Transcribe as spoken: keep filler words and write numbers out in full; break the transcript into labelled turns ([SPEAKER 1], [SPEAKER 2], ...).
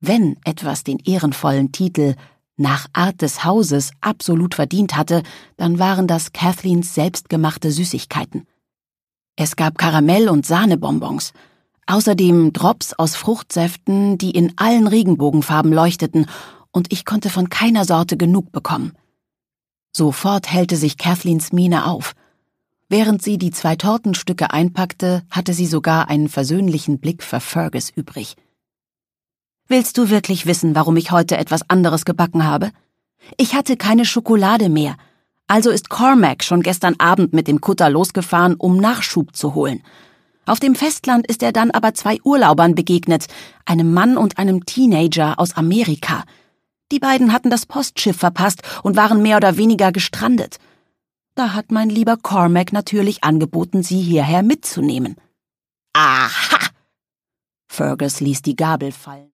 [SPEAKER 1] Wenn etwas den ehrenvollen Titel »Nach Art des Hauses« absolut verdient hatte, dann waren das Kathleens selbstgemachte Süßigkeiten. Es gab Karamell- und Sahnebonbons, außerdem Drops aus Fruchtsäften, die in allen Regenbogenfarben leuchteten, und ich konnte von keiner Sorte genug bekommen. Sofort hellte sich Kathleens Miene auf. Während sie die zwei Tortenstücke einpackte, hatte sie sogar einen versöhnlichen Blick für Fergus übrig. »Willst du wirklich wissen, warum ich heute etwas anderes gebacken habe? Ich hatte keine Schokolade mehr. Also ist Cormac schon gestern Abend mit dem Kutter losgefahren, um Nachschub zu holen. Auf dem Festland ist er dann aber zwei Urlaubern begegnet, einem Mann und einem Teenager aus Amerika. Die beiden hatten das Postschiff verpasst und waren mehr oder weniger gestrandet. Da hat mein lieber Cormac natürlich angeboten, sie hierher mitzunehmen.« »Aha!« Fergus ließ die Gabel fallen.